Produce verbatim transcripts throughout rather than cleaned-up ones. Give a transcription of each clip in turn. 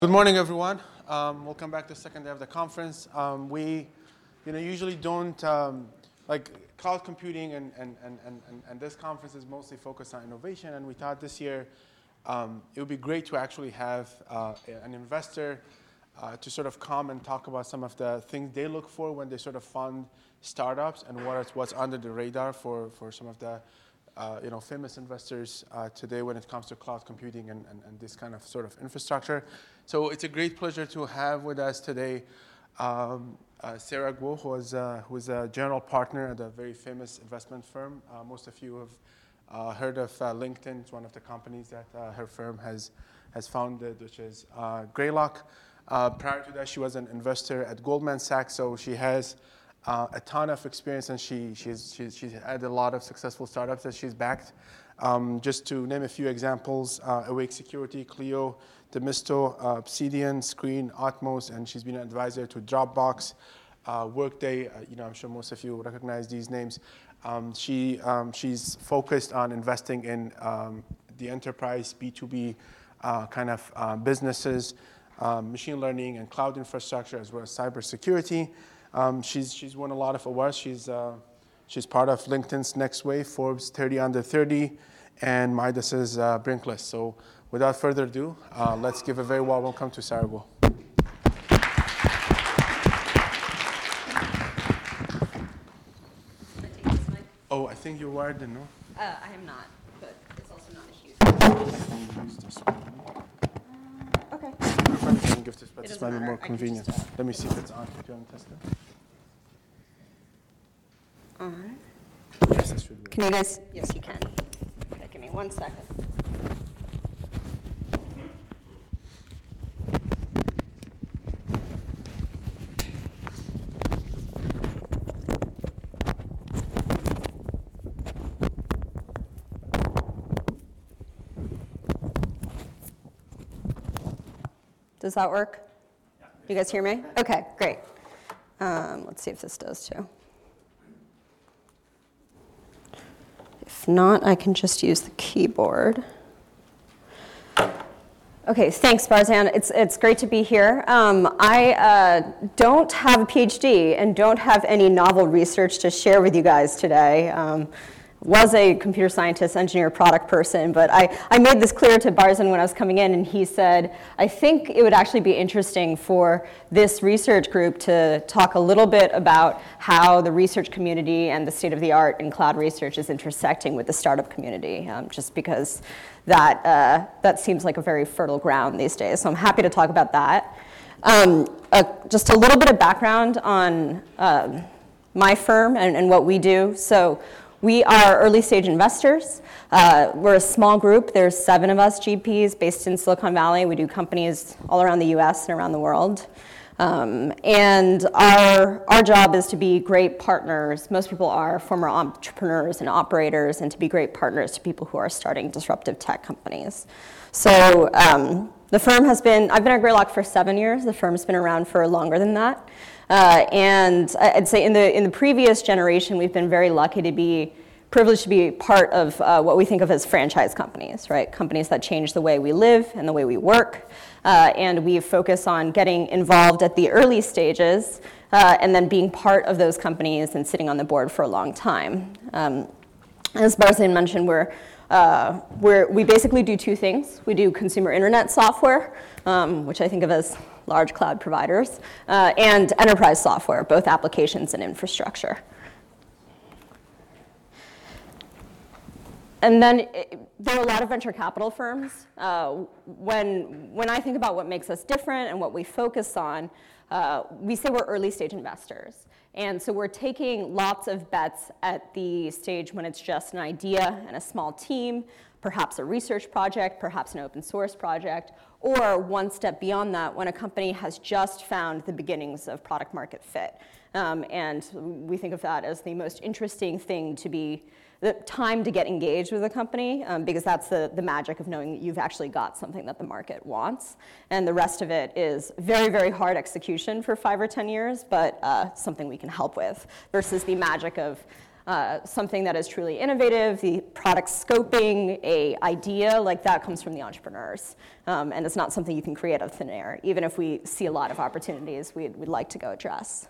Good morning, everyone. Um, welcome back to the second day of the conference. Um, we, you know, usually don't um, like cloud computing, and and, and and and this conference is mostly focused on innovation. And we thought this year um, it would be great to actually have uh, an investor uh, to sort of come and talk about some of the things they look for when they sort of fund startups, and what is, what's under the radar for for some of the Uh, you know, famous investors uh, today when it comes to cloud computing and, and, and this kind of sort of infrastructure. So it's a great pleasure to have with us today um, uh, Sarah Guo, who is, uh, who is a general partner at a very famous investment firm. Uh, most of you have uh, heard of uh, LinkedIn. It's one of the companies that uh, her firm has, has founded, which is uh, Greylock. Uh, prior to that, she was an investor at Goldman Sachs, so she has Uh, a ton of experience, and she, she's, she's, she's had a lot of successful startups that she's backed. Um, just to name a few examples, uh, Awake Security, Clio, Demisto, uh, Obsidian, Screen, Atmos, and she's been an advisor to Dropbox, uh, Workday. Uh, you know, I'm sure most of you recognize these names. Um, she, um, she's focused on investing in um, the enterprise B two B uh, kind of uh, businesses, um, machine learning and cloud infrastructure, as well as cybersecurity. Um, she's she's won a lot of awards. She's uh, she's part of LinkedIn's Next Wave, Forbes thirty under thirty, and Midas's uh, Brink list. So without further ado, uh, let's give a very warm welcome to Sarah Guo. Oh, I think you're wired in, no? Uh, I am not, but it's also not a huge. Uh, okay. I can give this, but It this doesn't might be more matter. I can convenient. just, uh, Let me see if it's on. If you haven't tested it. On. Yes, that should be. Can you guys? Yes, you can. Okay, give me one second. Does that work? Yeah. You guys hear me? Okay, great. Um, let's see if this does too. If not, I can just use the keyboard. Okay, thanks, Barzan. It's it's great to be here. Um, I uh, don't have a PhD and don't have any novel research to share with you guys today. Um, was a computer scientist, engineer, product person, but I, I made this clear to Barzan when I was coming in, and he said, I think it would actually be interesting for this research group to talk a little bit about how the research community and the state of the art in cloud research is intersecting with the startup community, um, just because that, uh, that seems like a very fertile ground these days. So I'm happy to talk about that. Um, uh, just a little bit of background on uh, my firm and, and what we do. So we are early stage investors. Uh, we're a small group. There's seven of us G Ps based in Silicon Valley. We do companies all around the U S and around the world. Um, and our, our job is to be great partners. Most people are former entrepreneurs and operators, and to be great partners to people who are starting disruptive tech companies. So um, the firm has been, I've been at Greylock for seven years. The firm's been around for longer than that. Uh, and I'd say in the in the previous generation, we've been very lucky to be privileged to be part of uh, what we think of as franchise companies, right? Companies that change the way we live and the way we work. Uh, and we focus on getting involved at the early stages uh, and then being part of those companies and sitting on the board for a long time. Um, as Barzan mentioned, we're Uh, we're, we basically do two things. We do consumer internet software, um, which I think of as large cloud providers, uh, and enterprise software, both applications and infrastructure. And then it, there are a lot of venture capital firms. Uh, when, when I think about what makes us different and what we focus on, uh, we say we're early stage investors. And so we're taking lots of bets at the stage when it's just an idea and a small team, perhaps a research project, perhaps an open source project, or one step beyond that when a company has just found the beginnings of product market fit. Um, and we think of that as the most interesting thing to be, the time to get engaged with a company, um, because that's the, the magic of knowing that you've actually got something that the market wants. And the rest of it is very, very hard execution for five or ten years, but uh, something we can help with, versus the magic of Uh, something that is truly innovative, the product scoping, a idea, like that comes from the entrepreneurs. Um, and it's not something you can create out of thin air, even if we see a lot of opportunities we'd, we'd like to go address.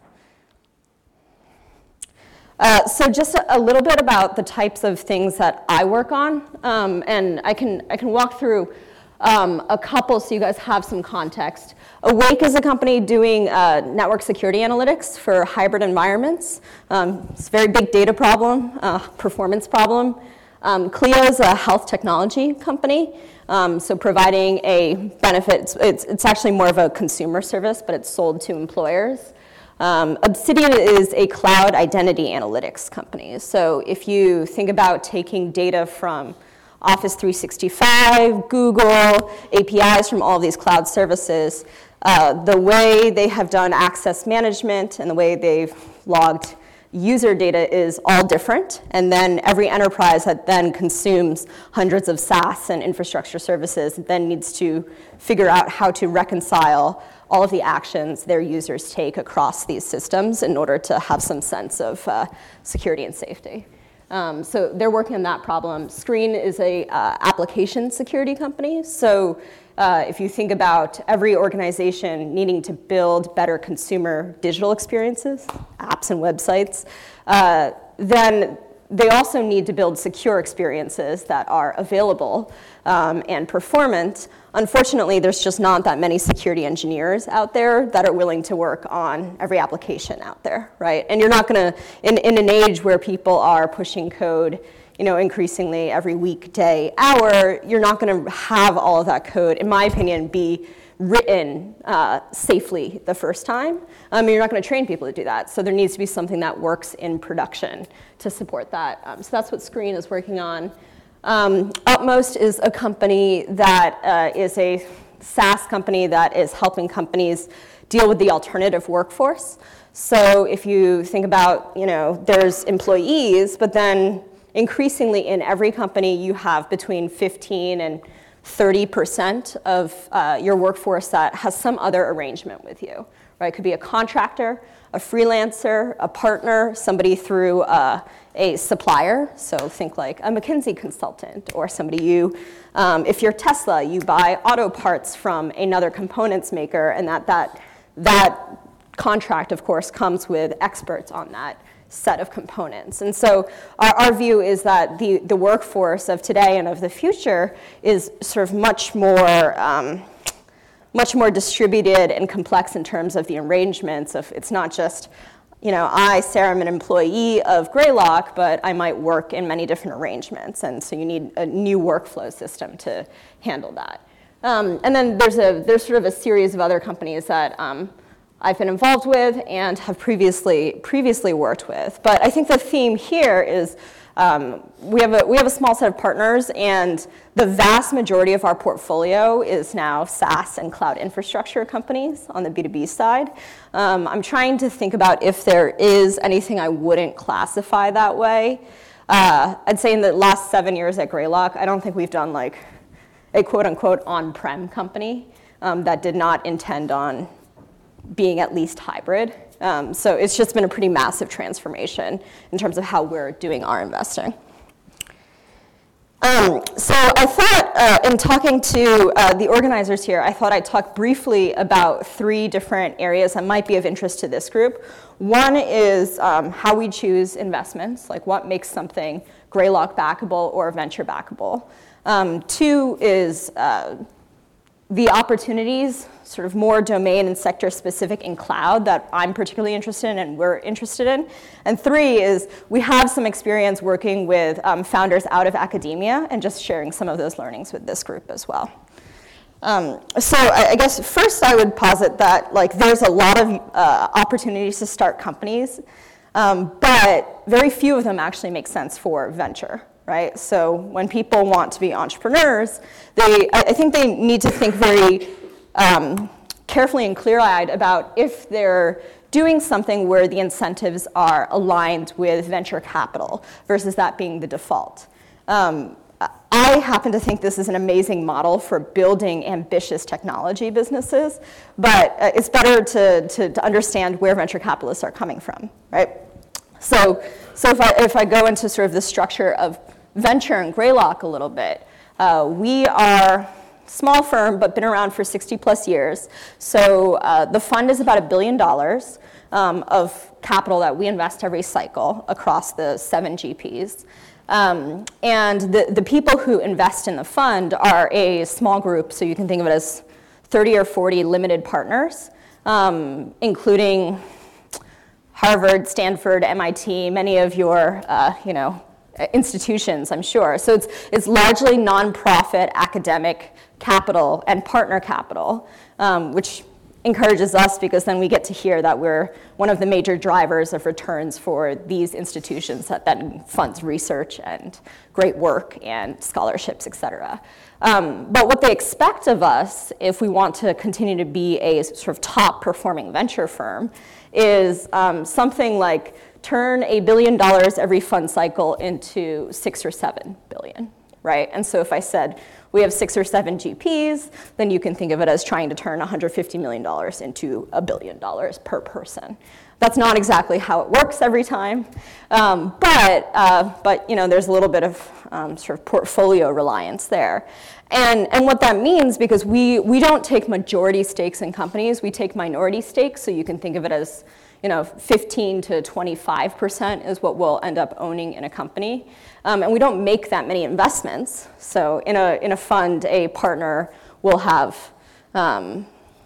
Uh, so just a, a little bit about the types of things that I work on. Um, and I can, I can walk through um, a couple so you guys have some context. Awake is a company doing uh, network security analytics for hybrid environments. Um, it's a very big data problem, uh, performance problem. Um, Clio is a health technology company, um, so providing a benefit. It's, it's, it's actually more of a consumer service, but it's sold to employers. Um, Obsidian is a cloud identity analytics company. So if you think about taking data from Office three sixty-five, Google, A P Is from all of these cloud services, uh, the way they have done access management and the way they've logged user data is all different. And then every enterprise that then consumes hundreds of SaaS and infrastructure services then needs to figure out how to reconcile all of the actions their users take across these systems in order to have some sense of uh, security and safety. Um, so they're working on that problem. Screen is a uh, application security company. So uh, if you think about every organization needing to build better consumer digital experiences, apps and websites, uh, then they also need to build secure experiences that are available um, and performant. Unfortunately, there's just not that many security engineers out there that are willing to work on every application out there, right? And you're not gonna, in, in an age where people are pushing code, you know, increasingly every week, day, hour, you're not gonna have all of that code, in my opinion, be written uh, safely the first time. Um, you're not gonna train people to do that. So there needs to be something that works in production to support that. Um, so that's what Screen is working on. Um, Utmost is a company that uh, is a SaaS company that is helping companies deal with the alternative workforce. So if you think about, you know, there's employees, but then increasingly in every company you have between fifteen and thirty percent of uh, your workforce that has some other arrangement with you, right? It could be a contractor, a freelancer, a partner, somebody through uh, a supplier, so think like a McKinsey consultant or somebody you, um, if you're Tesla, you buy auto parts from another components maker, and that, that, that contract, of course, comes with experts on that set of components. And so our, our view is that the, the workforce of today and of the future is sort of much more um, much more distributed and complex in terms of the arrangements of, it's not just, you know, I, Sarah, am an employee of Greylock, but I might work in many different arrangements. And so you need a new workflow system to handle that. Um, and then there's a there's sort of a series of other companies that um, I've been involved with and have previously previously worked with. But I think the theme here is Um, we have a we have a small set of partners, and the vast majority of our portfolio is now SaaS and cloud infrastructure companies on the B two B side. Um, I'm trying to think about if there is anything I wouldn't classify that way. Uh, I'd say in the last seven years at Greylock, I don't think we've done like a quote unquote on-prem company um, that did not intend on being at least hybrid. Um, so it's just been a pretty massive transformation in terms of how we're doing our investing. Um, so I thought, uh, in talking to uh, the organizers here, I thought I'd talk briefly about three different areas that might be of interest to this group. One is um, how we choose investments, like what makes something Greylock backable or venture backable. Um, two is uh, the opportunities, sort of more domain and sector specific in cloud that I'm particularly interested in and we're interested in. And three is we have some experience working with um, founders out of academia and just sharing some of those learnings with this group as well. Um, so I, I guess first I would posit that like there's a lot of uh, opportunities to start companies, um, but very few of them actually make sense for venture. Right? So when people want to be entrepreneurs, they, I think they need to think very um, carefully and clear-eyed about if they're doing something where the incentives are aligned with venture capital versus that being the default. Um, I happen to think this is an amazing model for building ambitious technology businesses, but uh, it's better to, to, to understand where venture capitalists are coming from, right? So, so if I, if I go into sort of the structure of venture and Greylock a little bit, uh, we are small firm, but been around for sixty plus years. So uh, the fund is about a billion dollars um, of capital that we invest every cycle across the seven G Ps. Um, and the, the people who invest in the fund are a small group, so you can think of it as thirty or forty limited partners, um, including Harvard, Stanford, M I T, many of your, uh, you know, institutions, I'm sure. So it's, it's largely nonprofit academic capital and partner capital, um, which encourages us because then we get to hear that we're one of the major drivers of returns for these institutions that then funds research and great work and scholarships, et cetera. Um, but what they expect of us, if we want to continue to be a sort of top performing venture firm, is um, something like turn a billion dollars every fund cycle into six or seven billion, right? And so if I said we have six or seven G Ps, then you can think of it as trying to turn one hundred fifty million dollars into a billion dollars per person. That's not exactly how it works every time, um, but, uh, but you know, there's a little bit of um, sort of portfolio reliance there. And, and what that means, because we, we don't take majority stakes in companies, we take minority stakes, so you can think of it as, you know, fifteen to twenty-five percent is what we'll end up owning in a company. Um, and we don't make that many investments. So in a, in a fund, a partner will have, um,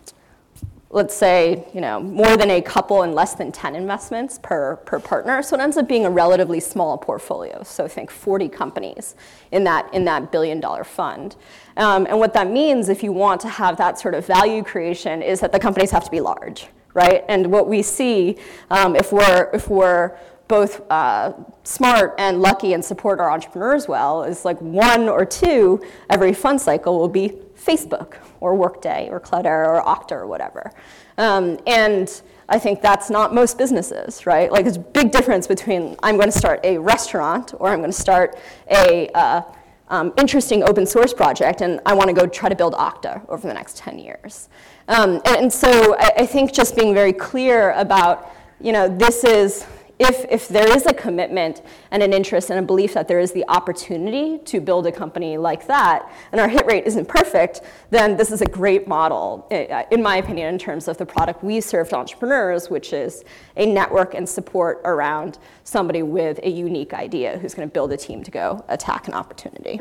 let's say, you know, more than a couple and less than ten investments per, per partner. So it ends up being a relatively small portfolio. So think forty companies in that, in that billion dollar fund. Um, and what that means, if you want to have that sort of value creation, is that the companies have to be large, right? And what we see, um, if we're, if we're both uh, smart and lucky and support our entrepreneurs well, is like one or two every fund cycle will be Facebook or Workday or Cloudera or Okta or whatever. Um, and I think that's not most businesses, right? Like there's a big difference between I'm going to start a restaurant or I'm going to start a uh, um, interesting open source project and I want to go try to build Okta over the next ten years. Um, and, and so I, I think just being very clear about, you know, this is, If, if there is a commitment and an interest and a belief that there is the opportunity to build a company like that, and our hit rate isn't perfect, then this is a great model, in my opinion, in terms of the product we serve to entrepreneurs, which is a network and support around somebody with a unique idea who's going to build a team to go attack an opportunity.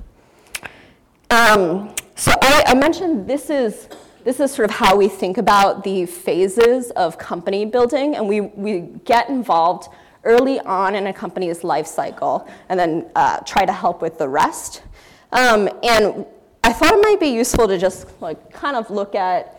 Um, so I, I mentioned this is This is sort of how we think about the phases of company building, and we, we get involved early on in a company's life cycle and then uh, try to help with the rest. Um, and I thought it might be useful to just like kind of look at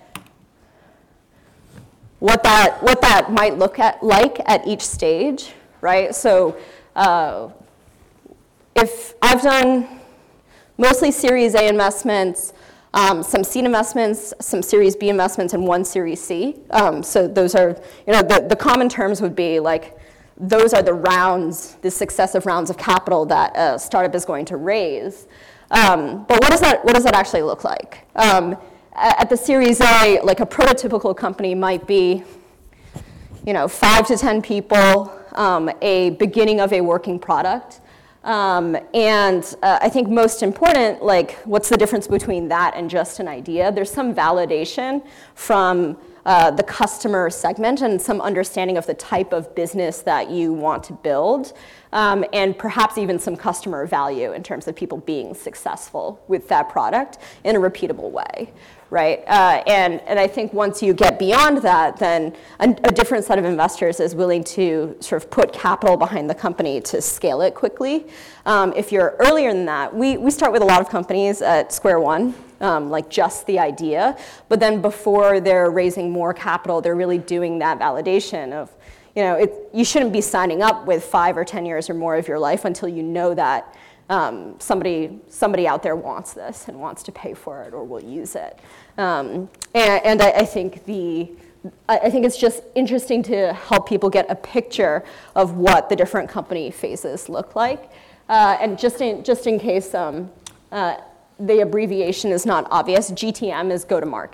what that, what that might look at like at each stage, right? So uh, if I've done mostly Series A investments, Um, some seed investments, some Series B investments, and one Series C. Um, so those are, you know, the, the common terms would be like, those are the rounds, the successive rounds of capital that a startup is going to raise. Um, but what does that, what does that actually look like? Um, at the Series A, like a prototypical company might be, you know, five to ten people, um, a beginning of a working product. Um, and uh, I think most important, like, what's the difference between that and just an idea? There's some validation from uh, the customer segment and some understanding of the type of business that you want to build, um, and perhaps even some customer value in terms of people being successful with that product in a repeatable way. Right, uh, and, and I think once you get beyond that, then a, a different set of investors is willing to sort of put capital behind the company to scale it quickly. Um, if you're earlier than that, we, we start with a lot of companies at square one, um, like just the idea, but then before they're raising more capital, they're really doing that validation of, you know, it, you shouldn't be signing up with five or ten years or more of your life until you know that Um, somebody, somebody out there wants this and wants to pay for it or will use it. Um, and and I, I think the, I think it's just interesting to help people get a picture of what the different company phases look like. Uh, and just in, just in case um, uh, the abbreviation is not obvious, G T M is go to market,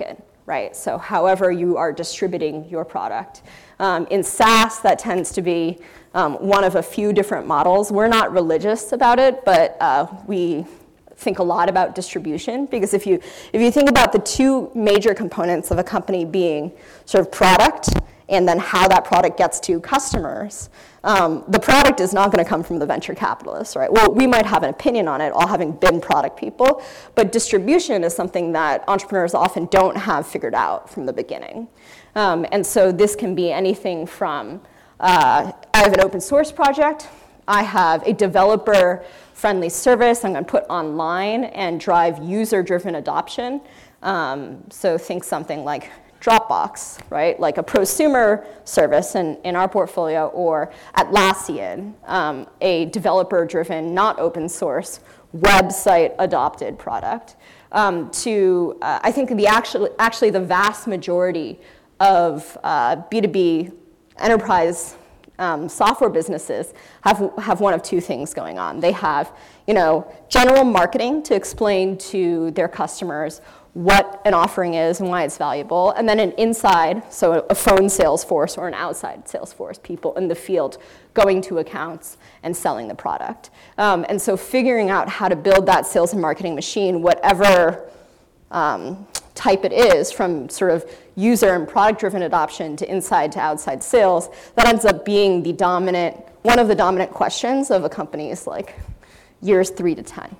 right? So however you are distributing your product. Um, in SaaS, that tends to be um, one of a few different models. We're not religious about it, but uh, we think a lot about distribution, because if you if you think about the two major components of a company being sort of product and then how that product gets to customers, um, the product is not going to come from the venture capitalists, right? Well, we might have an opinion on it, all having been product people, but distribution is something that entrepreneurs often don't have figured out from the beginning. Um, and so this can be anything from, uh, I have an open source project, I have a developer-friendly service I'm going to put online and drive user-driven adoption. Um, so think something like Dropbox, right? Like a prosumer service in, in our portfolio, or Atlassian, um, a developer-driven, not open source, website-adopted product. Um, to, uh, I think the actual, actually the vast majority of uh, B two B enterprise Um, software businesses have, have one of two things going on. They have, you know, general marketing to explain to their customers what an offering is and why it's valuable, and then an inside, so a phone sales force or an outside sales force, people in the field going to accounts and selling the product. Um, and so figuring out how to build that sales and marketing machine, whatever um, type it is, from sort of user and product-driven adoption to inside to outside sales, that ends up being the dominant, one of the dominant questions of a company's like years three to ten.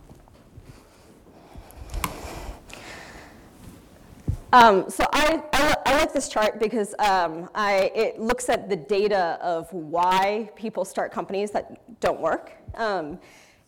Um, so I, I, I like this chart because um, I, it looks at the data of why people start companies that don't work. Um,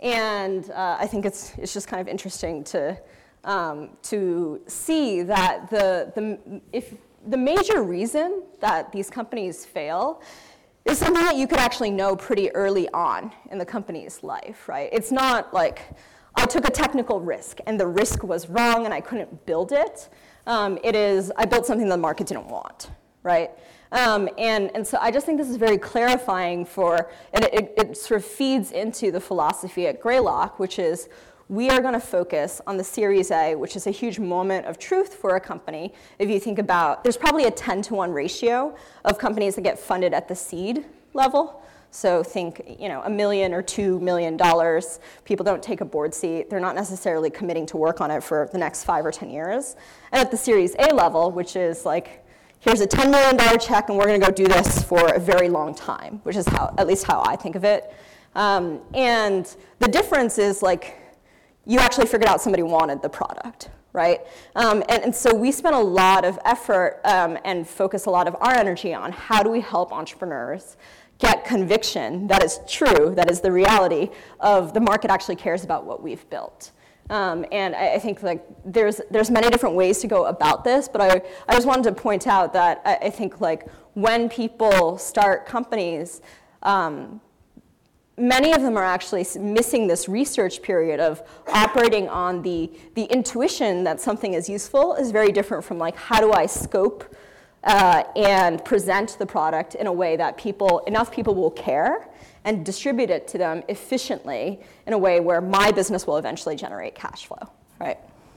and uh, I think it's, it's just kind of interesting to Um, to see that the, the, if the major reason that these companies fail is something that you could actually know pretty early on in the company's life, right? It's not like, I took a technical risk and the risk was wrong and I couldn't build it. Um, it is, I built something the market didn't want, right? Um, and, and so I just think this is very clarifying for, and it, it, it sort of feeds into the philosophy at Greylock, which is, we are going to focus on the Series A, which is a huge moment of truth for a company. If you think about, there's probably a ten to one ratio of companies that get funded at the seed level. So think, you know, a million or two million dollars. People don't take a board seat. They're not necessarily committing to work on it for the next five or ten years. And at the Series A level, which is like, here's a ten million dollars check, and we're going to go do this for a very long time, which is how, at least how I think of it. Um, and the difference is like, you actually figured out somebody wanted the product, right? Um, and, and so we spent a lot of effort um, and focus a lot of our energy on how do we help entrepreneurs get conviction that is true, that is the reality of the market actually cares about what we've built. Um, and I, I think like there's there's many different ways to go about this, but I, I just wanted to point out that I, I think like when people start companies, um, many of them are actually missing this research period of operating on the, the intuition that something is useful is very different from like, how do I scope uh, and present the product in a way that people, enough people will care and distribute it to them efficiently in a way where my business will eventually generate cash flow, right?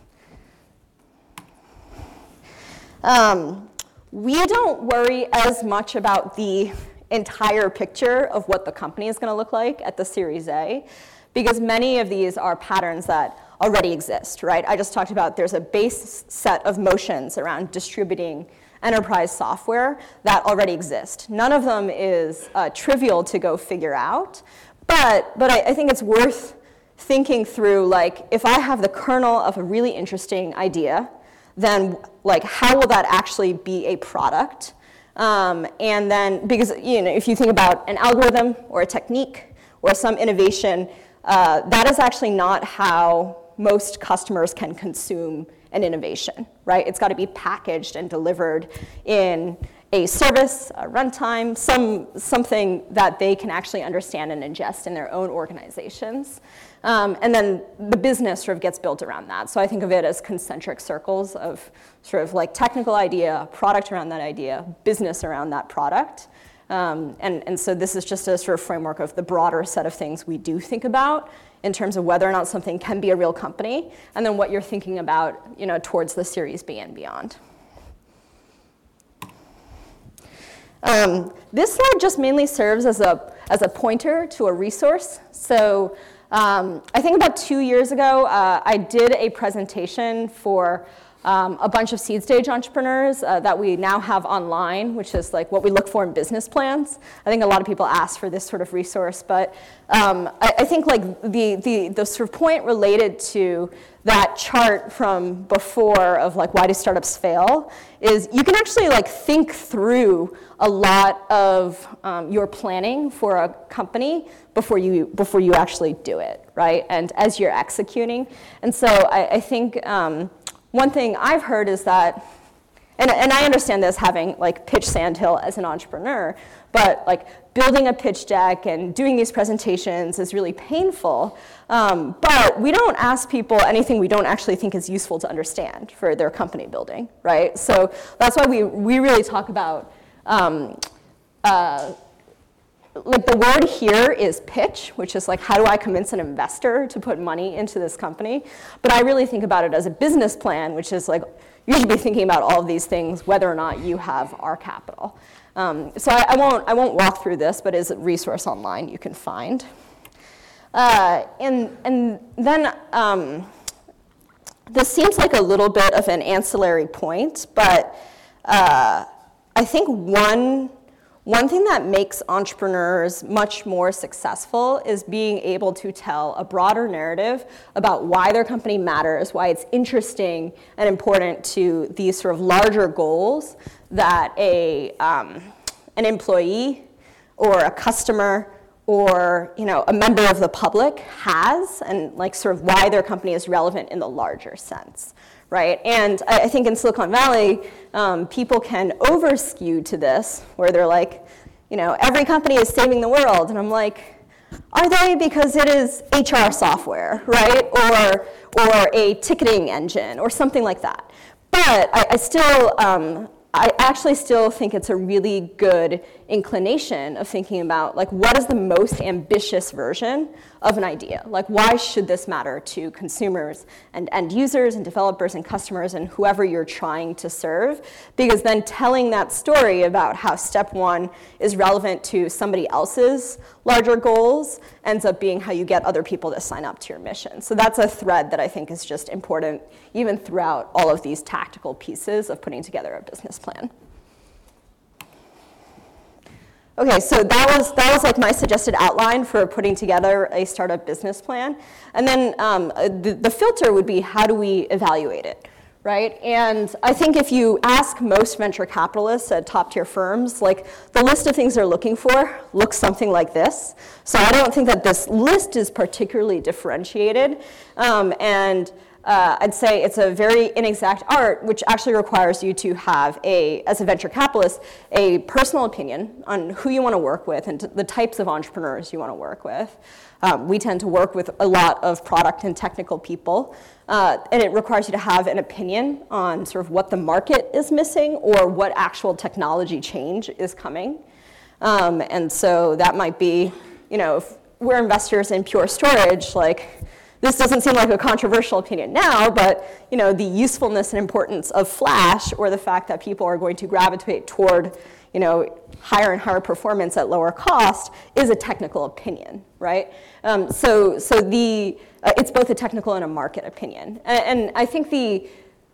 Um, we don't worry as much about the entire picture of what the company is going to look like at the Series A, because many of these are patterns that already exist, right? I just talked about there's a base set of motions around distributing enterprise software that already exist. None of them is uh, trivial to go figure out, but, but I, I think it's worth thinking through, like, if I have the kernel of a really interesting idea, then like how will that actually be a product? Um, and then, because you know, if you think about an algorithm or a technique or some innovation, uh, that is actually not how most customers can consume an innovation, right? It's got to be packaged and delivered in a service, a runtime, some, something that they can actually understand and ingest in their own organizations. Um, and then the business sort of gets built around that. So I think of it as concentric circles of sort of like technical idea, product around that idea, business around that product. Um, and, and so this is just a sort of framework of the broader set of things we do think about in terms of whether or not something can be a real company, and then what you're thinking about, you know, towards the Series B and beyond. Um, this slide just mainly serves as a, as a pointer to a resource. So um, I think about two years ago, uh, I did a presentation for um, a bunch of seed stage entrepreneurs uh, that we now have online, which is like what we look for in business plans. I think a lot of people ask for this sort of resource, but um, I, I think like the, the, the sort of point related to that chart from before of like why do startups fail is you can actually like think through a lot of um, your planning for a company before you before you actually do it, right? And as you're executing. And so I, I think um, one thing I've heard is that, and, and I understand this having like pitched Sandhill as an entrepreneur, but like building a pitch deck and doing these presentations is really painful. Um, but we don't ask people anything we don't actually think is useful to understand for their company building, right? So that's why we, we really talk about, um, uh, like the word here is pitch, which is like, how do I convince an investor to put money into this company? But I really think about it as a business plan, which is like, you should be thinking about all of these things, whether or not you have our capital. Um, so I, I won't I won't walk through this, but it's a resource online you can find. Uh, and and then um, this seems like a little bit of an ancillary point, but uh, I think one one thing that makes entrepreneurs much more successful is being able to tell a broader narrative about why their company matters, why it's interesting and important to these sort of larger goals that a um, an employee or a customer or you know a member of the public has, and like sort of why their company is relevant in the larger sense, right? And I, I think in Silicon Valley, um, people can over-skew to this, where they're like, you know, every company is saving the world, and I'm like, are they? Because it is H R software, right? Or or a ticketing engine, or something like that. But I, I still. Um, I actually still think it's a really good inclination of thinking about like what is the most ambitious version of an idea? Like why should this matter to consumers and end users and developers and customers and whoever you're trying to serve? Because then telling that story about how step one is relevant to somebody else's larger goals ends up being how you get other people to sign up to your mission. So that's a thread that I think is just important even throughout all of these tactical pieces of putting together a business plan. Okay, so that was that was like my suggested outline for putting together a startup business plan. And then um, the, the filter would be how do we evaluate it, right? And I think if you ask most venture capitalists at top tier firms, like the list of things they're looking for looks something like this. So I don't think that this list is particularly differentiated. Um, and Uh, I'd say it's a very inexact art, which actually requires you to have, a, as a venture capitalist, a personal opinion on who you want to work with and the types of entrepreneurs you want to work with. Um, we tend to work with a lot of product and technical people, uh, and it requires you to have an opinion on sort of what the market is missing or what actual technology change is coming. Um, and so that might be, you know, if we're investors in Pure Storage, like, this doesn't seem like a controversial opinion now, but you know, the usefulness and importance of Flash, or the fact that people are going to gravitate toward you know, higher and higher performance at lower cost, is a technical opinion, right? Um, so so the, uh, it's both a technical and a market opinion. And, and I think the,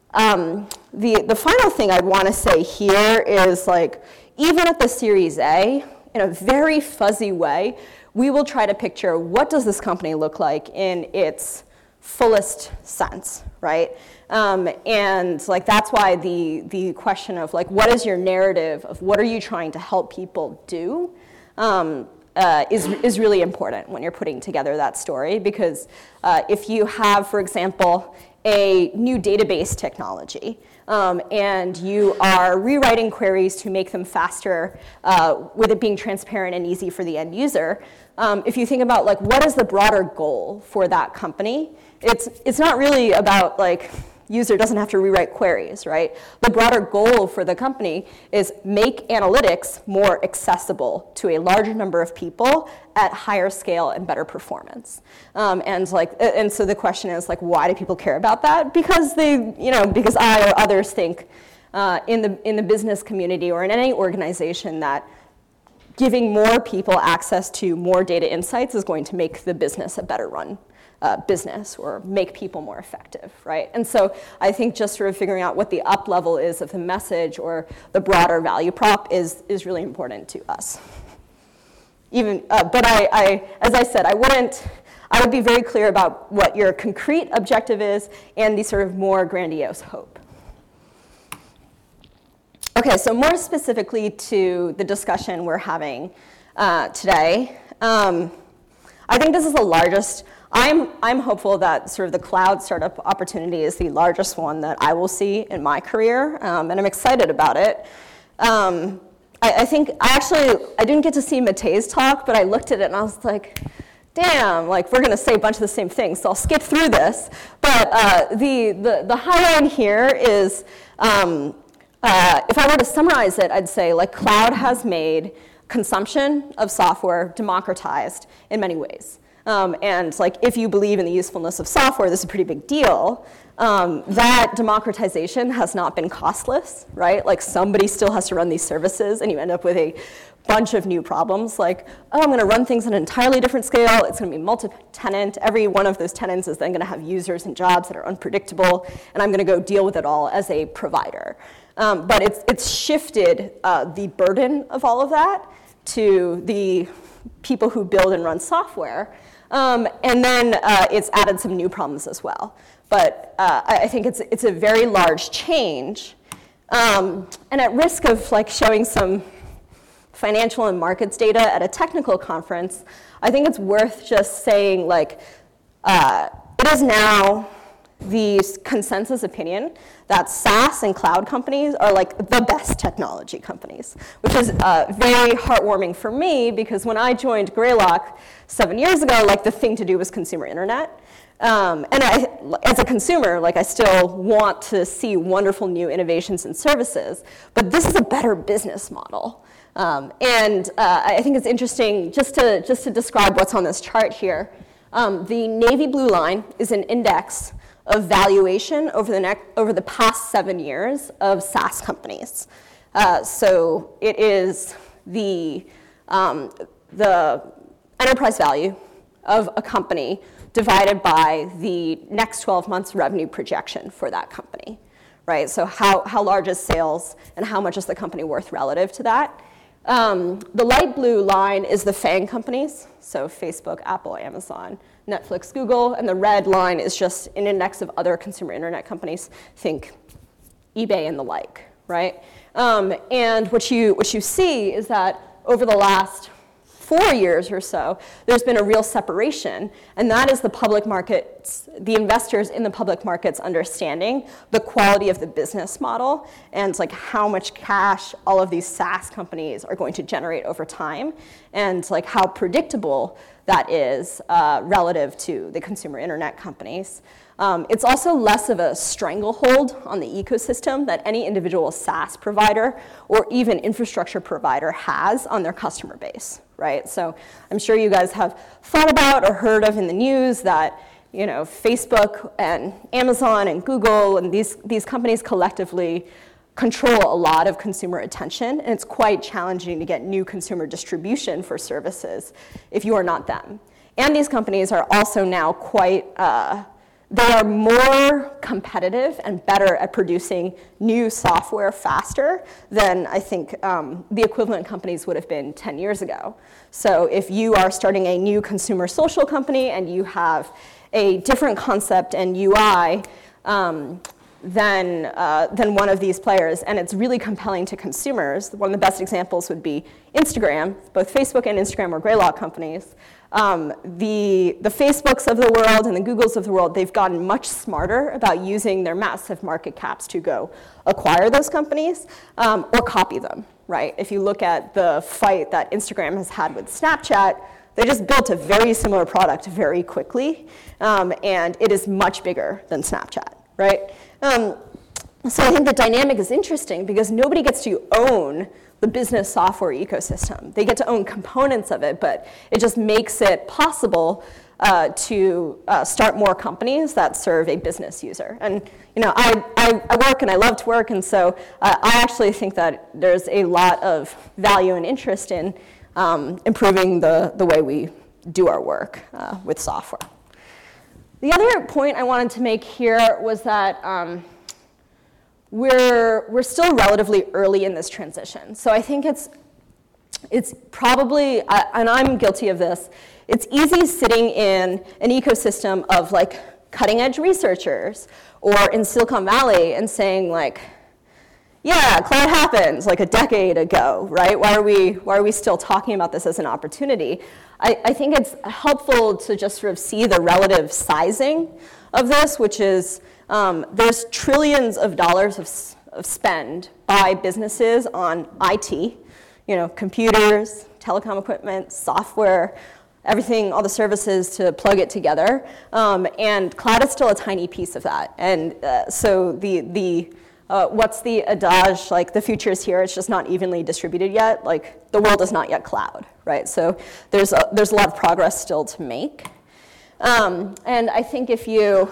um, the, the final thing I'd want to say here is like, even at the Series A, in a very fuzzy way, we will try to picture what does this company look like in its fullest sense, right? Um, and like that's why the the question of like what is your narrative of what are you trying to help people do um, uh, is is really important when you're putting together that story, because uh, if you have, for example, a new database technology, Um, and you are rewriting queries to make them faster uh, with it being transparent and easy for the end user. Um, if you think about like what is the broader goal for that company, it's it's not really about like user doesn't have to rewrite queries, right? The broader goal for the company is make analytics more accessible to a larger number of people at higher scale and better performance. Um, and like, and so the question is like, why do people care about that? Because they, you know, because I or others think uh, in the in the business community or in any organization that giving more people access to more data insights is going to make the business a better run uh, business or make people more effective, right? And so I think just sort of figuring out what the up level is of the message or the broader value prop is, is really important to us. Even, uh, but I, I, as I said, I wouldn't, I would be very clear about what your concrete objective is and the sort of more grandiose hope. Okay, so more specifically to the discussion we're having uh, today, um, I think this is the largest, I'm, I'm hopeful that sort of the cloud startup opportunity is the largest one that I will see in my career, um, and I'm excited about it. Um, I, I think, I actually, I didn't get to see Matei's talk, but I looked at it and I was like, damn, like we're gonna say a bunch of the same things, so I'll skip through this. But uh, the, the, the highlight here is, um, Uh, if I were to summarize it, I'd say like cloud has made consumption of software democratized in many ways. Um, and like if you believe in the usefulness of software, this is a pretty big deal. Um, that democratization has not been costless, right? Like somebody still has to run these services and you end up with a bunch of new problems like, oh, I'm gonna run things on an entirely different scale. It's gonna be multi-tenant. Every one of those tenants is then gonna have users and jobs that are unpredictable, and I'm gonna go deal with it all as a provider. Um, but it's, it's shifted uh, the burden of all of that to the people who build and run software. Um, and then uh, it's added some new problems as well. But uh, I think it's, it's a very large change. Um, and at risk of like showing some financial and markets data at a technical conference, I think it's worth just saying like, uh, it is now the consensus opinion that SaaS and cloud companies are like the best technology companies, which is uh, very heartwarming for me because when I joined Greylock seven years ago, like the thing to do was consumer internet. Um, and I, as a consumer, like I still want to see wonderful new innovations and services, but this is a better business model. Um, and uh, I think it's interesting just to, just to describe what's on this chart here. Um, the navy blue line is an index of valuation over the, next, over the past seven years of SaaS companies. Uh, so it is the, um, the enterprise value of a company divided by the next twelve months revenue projection for that company, right? So how, how large is sales and how much is the company worth relative to that? Um, the light blue line is the FANG companies, so Facebook, Apple, Amazon, Netflix, Google, and the red line is just an index of other consumer internet companies, think eBay and the like, right? Um, and what you, what you see is that over the last four years or so, there's been a real separation, and that is the public markets, the investors in the public markets understanding the quality of the business model and like how much cash all of these SaaS companies are going to generate over time, and like how predictable that is uh, relative to the consumer internet companies. Um, it's also less of a stranglehold on the ecosystem that any individual SaaS provider or even infrastructure provider has on their customer base, right? So I'm sure you guys have thought about or heard of in the news that, you know, Facebook and Amazon and Google and these, these companies collectively control a lot of consumer attention, and it's quite challenging to get new consumer distribution for services if you are not them. And these companies are also now quite, uh, they are more competitive and better at producing new software faster than I think um, the equivalent companies would have been ten years ago. So if you are starting a new consumer social company and you have a different concept and U I, um, than, uh, than one of these players, and it's really compelling to consumers. One of the best examples would be Instagram. Both Facebook and Instagram are Greylock companies. Um, the, the Facebooks of the world and the Googles of the world, they've gotten much smarter about using their massive market caps to go acquire those companies um, or copy them, right? If you look at the fight that Instagram has had with Snapchat, they just built a very similar product very quickly, um, and it is much bigger than Snapchat, right? Um, so I think the dynamic is interesting because nobody gets to own the business software ecosystem. They get to own components of it, but it just makes it possible uh, to uh, start more companies that serve a business user. And you know, I, I, I work and I love to work, and so uh, I actually think that there's a lot of value and interest in um, improving the, the way we do our work uh, with software. The other point I wanted to make here was that um, we're, we're still relatively early in this transition. So I think it's, it's probably, uh, and I'm guilty of this, it's easy sitting in an ecosystem of like cutting edge researchers or in Silicon Valley and saying like, yeah, cloud happens like a decade ago, right? Why are we, why are we still talking about this as an opportunity? I, I think it's helpful to just sort of see the relative sizing of this, which is um, there's trillions of dollars of, of spend by businesses on I T, you know, computers, telecom equipment, software, everything, all the services to plug it together. Um, and cloud is still a tiny piece of that. And uh, so the, the uh, what's the adage, like the future is here, it's just not evenly distributed yet. Like the world is not yet cloud, right? So there's a, there's a lot of progress still to make. Um, and I think if you,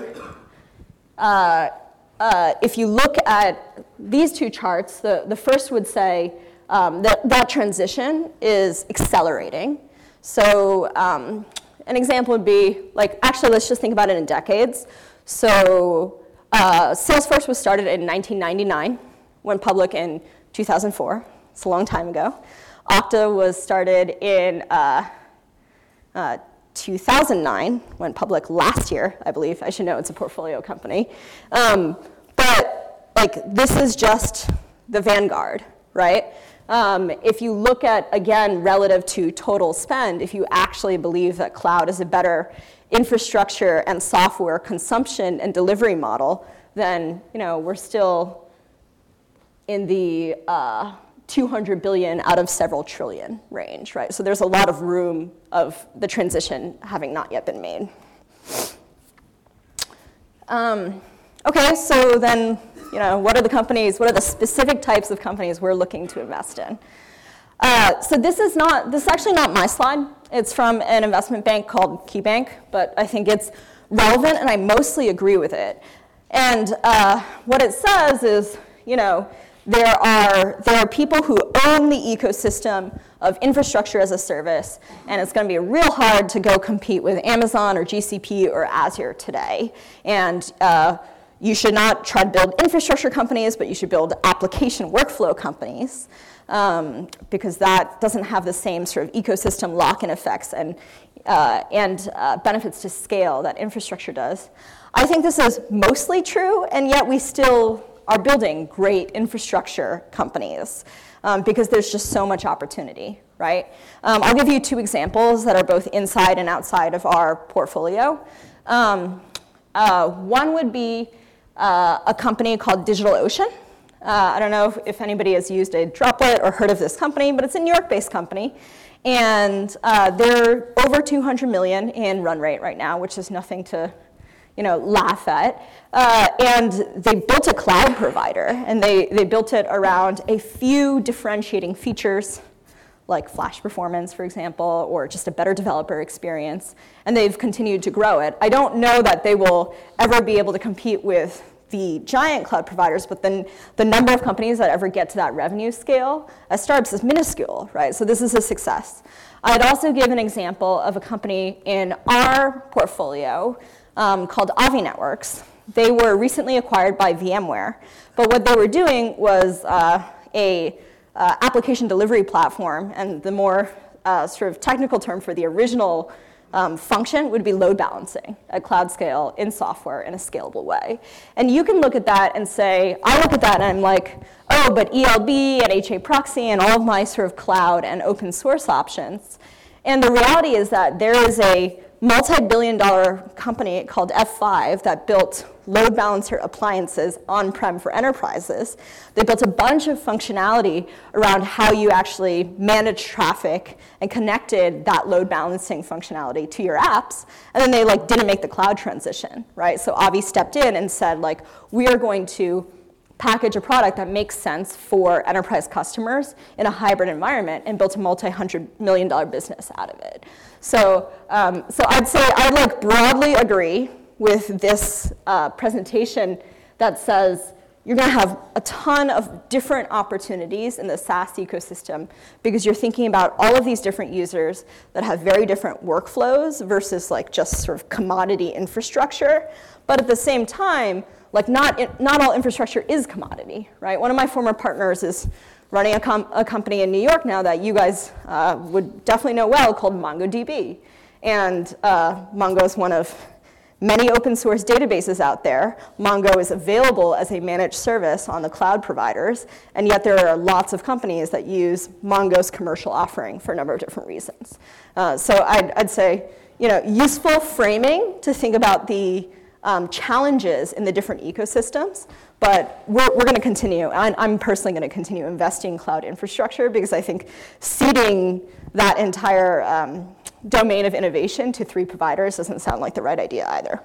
uh, uh, if you look at these two charts, the, the first would say um, that that transition is accelerating. So um, an example would be, like, actually, let's just think about it in decades. So uh, Salesforce was started in nineteen ninety-nine, went public in two thousand four. It's a long time ago. Okta was started in uh, uh, two thousand nine, went public last year, I believe. I should know, it's a portfolio company. Um, but, like, this is just the vanguard, right? Um, if you look at, again, relative to total spend, if you actually believe that cloud is a better infrastructure and software consumption and delivery model, then, you know, we're still in the uh, two hundred billion out of several trillion range, right? So there's a lot of room of the transition having not yet been made. Um, okay, so then, you know, what are the companies, what are the specific types of companies we're looking to invest in? Uh, so this is not, this is actually not my slide. It's from an investment bank called KeyBank, but I think it's relevant and I mostly agree with it. And uh, what it says is, you know, there are, there are people who own the ecosystem of infrastructure as a service, and it's going to be real hard to go compete with Amazon or G C P or Azure today. And uh, you should not try to build infrastructure companies, but you should build application workflow companies, um, because that doesn't have the same sort of ecosystem lock-in effects and, uh, and uh, benefits to scale that infrastructure does. I think this is mostly true, and yet we still are building great infrastructure companies um, because there's just so much opportunity, right? Um, I'll give you two examples that are both inside and outside of our portfolio. Um, uh, one would be uh, a company called DigitalOcean. Uh, I don't know if, if anybody has used a Droplet or heard of this company, but it's a New York-based company. And uh, they're over two hundred million in run rate right now, which is nothing to you know, laugh at. Uh, and they built a cloud provider, and they, they built it around a few differentiating features, like flash performance, for example, or just a better developer experience, and they've continued to grow it. I don't know that they will ever be able to compete with the giant cloud providers, but then the number of companies that ever get to that revenue scale as startups is minuscule, right? So this is a success. I'd also give an example of a company in our portfolio Um, called Avi Networks. They were recently acquired by VMware, but what they were doing was uh, a uh, application delivery platform, and the more uh, sort of technical term for the original um, function would be load balancing at cloud scale in software in a scalable way. And you can look at that and say, I look at that and I'm like, oh, but E L B and H A proxy and all of my sort of cloud and open source options. And the reality is that there is a multi-billion dollar company called F five that built load balancer appliances on-prem for enterprises. They built a bunch of functionality around how you actually manage traffic and connected that load balancing functionality to your apps. And then they like didn't make the cloud transition, right? So Avi stepped in and said, like, we are going to package a product that makes sense for enterprise customers in a hybrid environment and built a multi-hundred million dollar business out of it. So, um, so I'd say I'd like broadly agree with this uh, presentation that says you're going to have a ton of different opportunities in the SaaS ecosystem because you're thinking about all of these different users that have very different workflows versus like just sort of commodity infrastructure. But at the same time, like not, not all infrastructure is commodity, right? One of my former partners is running a, com a company in New York now that you guys uh, would definitely know well called MongoDB. And uh, Mongo is one of many open source databases out there. Mongo is available as a managed service on the cloud providers, and yet there are lots of companies that use Mongo's commercial offering for a number of different reasons. Uh, so I'd, I'd say, you know, useful framing to think about the um, challenges in the different ecosystems, but we're, we're going to continue. I'm, I'm personally going to continue investing in cloud infrastructure because I think seeding that entire um, domain of innovation to three providers doesn't sound like the right idea either.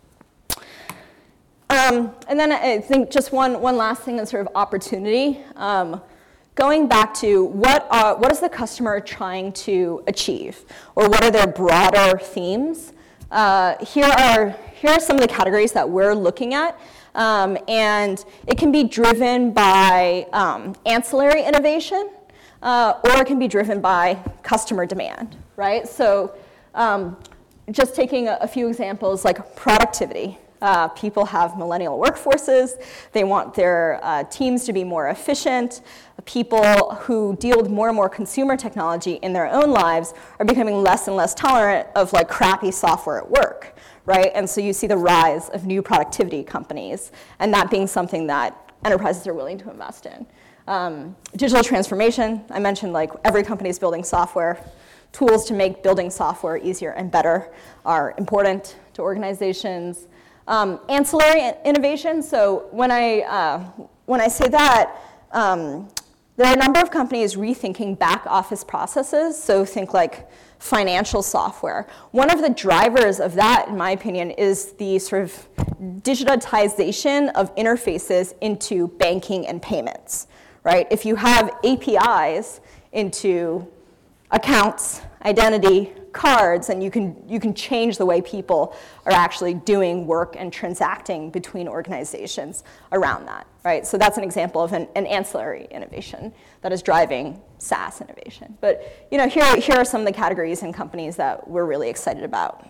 Um, and then I think just one, one last thing on sort of opportunity. Um, going back to what, are, what is the customer trying to achieve? Or what are their broader themes? Uh, here, are, here are some of the categories that we're looking at. Um, and it can be driven by um, ancillary innovation, uh, or it can be driven by customer demand, right? So um, just taking a, a few examples, like productivity. Uh, people have millennial workforces. They want their uh, teams to be more efficient. People who deal with more and more consumer technology in their own lives are becoming less and less tolerant of like crappy software at work, right? And so you see the rise of new productivity companies, and that being something that enterprises are willing to invest in. Um, digital transformation, I mentioned like every company is building software. Tools to make building software easier and better are important to organizations. Um, ancillary innovation, so when I, uh, when I say that, um, there are a number of companies rethinking back office processes, so think like financial software. One of the drivers of that, in my opinion, is the sort of digitization of interfaces into banking and payments, right? If you have A P Is into accounts, identity, cards, and you can, you can change the way people are actually doing work and transacting between organizations around that, right? So that's an example of an, an ancillary innovation that is driving SaaS innovation. But you know, here, here are some of the categories and companies that we're really excited about.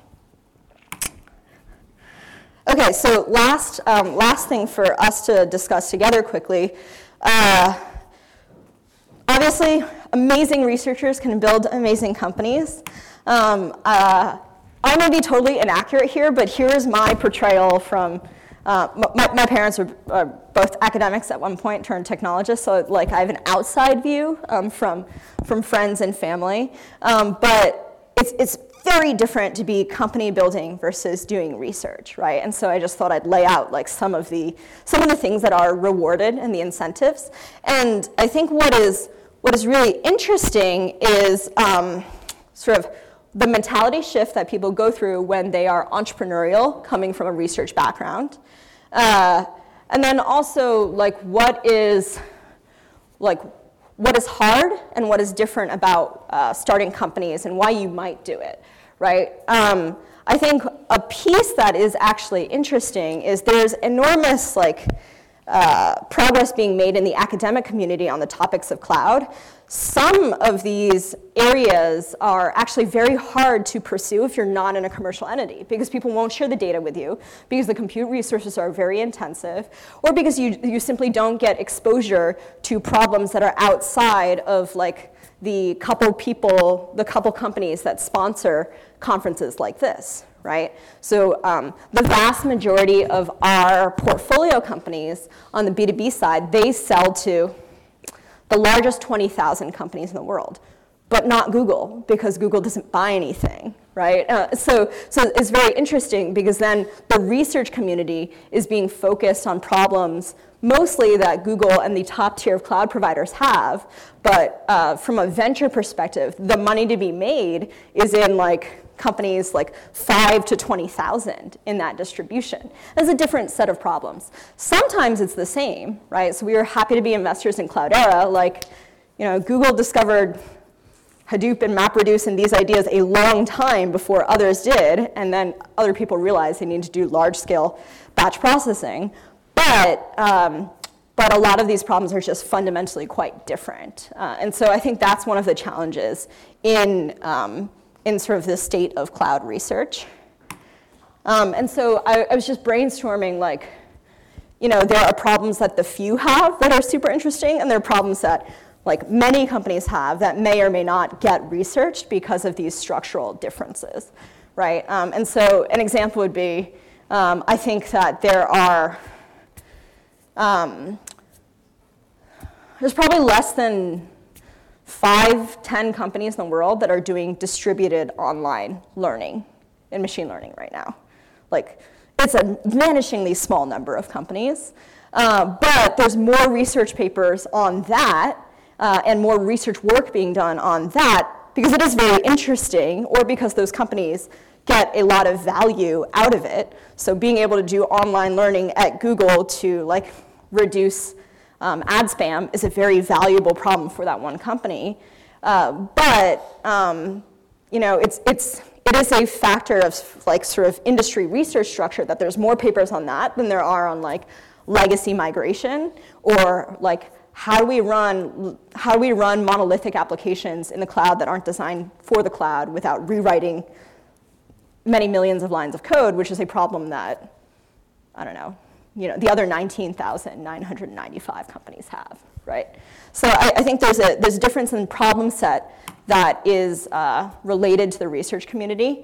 Okay, so last, um, last thing for us to discuss together quickly. Uh, obviously, amazing researchers can build amazing companies. Um, uh, I'm going to be totally inaccurate here, but here is my portrayal from, uh, my, my parents were uh, both academics at one point turned technologists, so like I have an outside view um, from, from friends and family. Um, but it's, it's very different to be company building versus doing research, right? And so I just thought I'd lay out like some of the, some of the things that are rewarded and the incentives. And I think what is, what is really interesting is um, sort of the mentality shift that people go through when they are entrepreneurial, coming from a research background. Uh, and then also, like, what is, like, what is hard and what is different about uh, starting companies and why you might do it, right? Um, I think a piece that is actually interesting is there's enormous, like, uh, progress being made in the academic community on the topics of cloud. Some of these areas are actually very hard to pursue if you're not in a commercial entity, because people won't share the data with you, because the compute resources are very intensive, or because you, you simply don't get exposure to problems that are outside of like the couple people, the couple companies that sponsor conferences like this, right? So um, the vast majority of our portfolio companies on the B two B side, they sell to the largest twenty thousand companies in the world, but not Google, because Google doesn't buy anything, right? Uh, so, so it's very interesting because then the research community is being focused on problems mostly that Google and the top tier of cloud providers have, but uh, from a venture perspective, the money to be made is in like companies like five to twenty thousand in that distribution. That's a different set of problems. Sometimes it's the same, right? So we were happy to be investors in Cloudera. Like, you know, Google discovered Hadoop and MapReduce and these ideas a long time before others did, and then other people realized they need to do large-scale batch processing. But, um, but a lot of these problems are just fundamentally quite different. Uh, and so I think that's one of the challenges in, um, in sort of the state of cloud research. Um, and so I, I was just brainstorming, like, you know, there are problems that the few have that are super interesting, and there are problems that like many companies have that may or may not get researched because of these structural differences, right? Um, and so an example would be, um, I think that there are, um, there's probably less than five, ten companies in the world that are doing distributed online learning in machine learning right now. Like, it's a vanishingly small number of companies, uh, but there's more research papers on that Uh, and more research work being done on that because it is very interesting or because those companies get a lot of value out of it. So being able to do online learning at Google to like reduce um, ad spam is a very valuable problem for that one company. Uh, but um, you know, it's it's it is a factor of like sort of industry research structure that there's more papers on that than there are on like legacy migration or like How do we run, how do we run monolithic applications in the cloud that aren't designed for the cloud without rewriting many millions of lines of code, which is a problem that, I don't know, you know, the other nineteen thousand nine hundred ninety-five companies have, right? So I, I think there's a, there's a difference in problem set that is uh, related to the research community.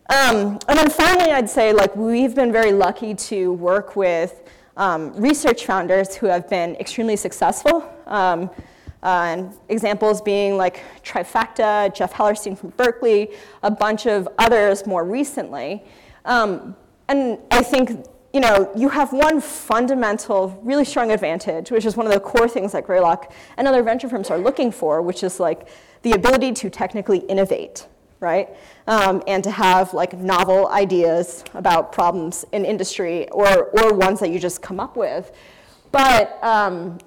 Um, and then finally, I'd say, like, we've been very lucky to work with Um, research founders who have been extremely successful. Um, uh, and examples being like Trifacta, Jeff Hellerstein from Berkeley, a bunch of others more recently. Um, and I think, you know, you have one fundamental, really strong advantage, which is one of the core things that Greylock and other venture firms are looking for, which is like the ability to technically innovate, right? Um, and to have like novel ideas about problems in industry or, or ones that you just come up with. But, um,